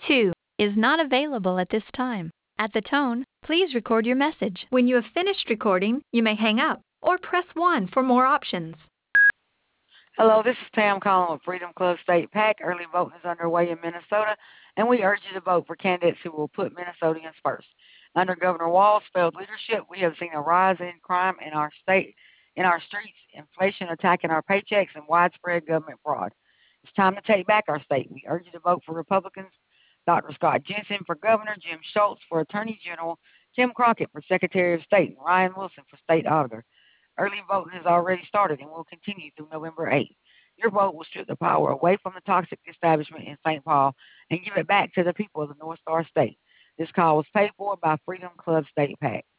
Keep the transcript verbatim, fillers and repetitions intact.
two is not available at this time. At the tone, please record your message. When you have finished recording, you may hang up or press one for more options. Hello, this is Pam calling with Freedom Club State PAC. Early voting is underway in Minnesota, and we urge you to vote for candidates who will put Minnesotans first. Under Governor Walz's failed leadership, we have seen a rise in crime in our state, in our streets, inflation attacking our paychecks, and widespread government fraud. It's time to take back our state. We urge you to vote for Republicans, Doctor Scott Jensen for governor, Jim Schultz for attorney general, Tim Crockett for secretary of state, and Ryan Wilson for state auditor. Early voting has already started and will continue through November eighth. Your vote will strip the power away from the toxic establishment in Saint Paul and give it back to the people of the North Star State. This call was paid for by Freedom Club State PAC.